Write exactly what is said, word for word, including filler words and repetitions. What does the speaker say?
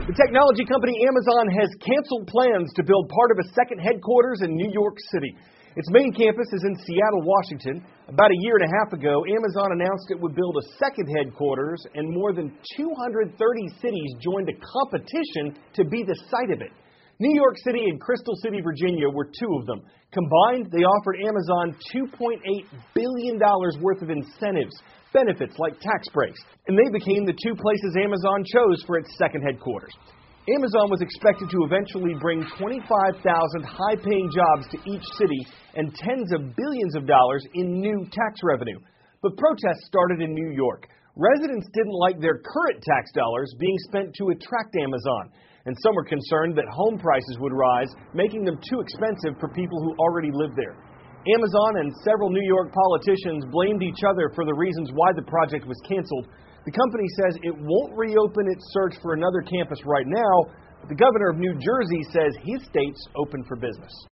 The technology company Amazon has canceled plans to build part of a second headquarters in New York City. Its main campus is in Seattle, Washington. About a year and a half ago, Amazon announced it would build a second headquarters, and more than two hundred thirty cities joined a competition to be the site of it. New York City and Crystal City, Virginia were two of them. Combined, they offered Amazon two point eight billion dollars worth of incentives, benefits like tax breaks, and they became the two places Amazon chose for its second headquarters. Amazon was expected to eventually bring twenty-five thousand high-paying jobs to each city and tens of billions of dollars in new tax revenue. But protests started in New York. Residents didn't like their current tax dollars being spent to attract Amazon, and some were concerned that home prices would rise, making them too expensive for people who already live there. Amazon and several New York politicians blamed each other for the reasons why the project was canceled. The company says it won't reopen its search for another campus right now, but the governor of New Jersey says his state's open for business.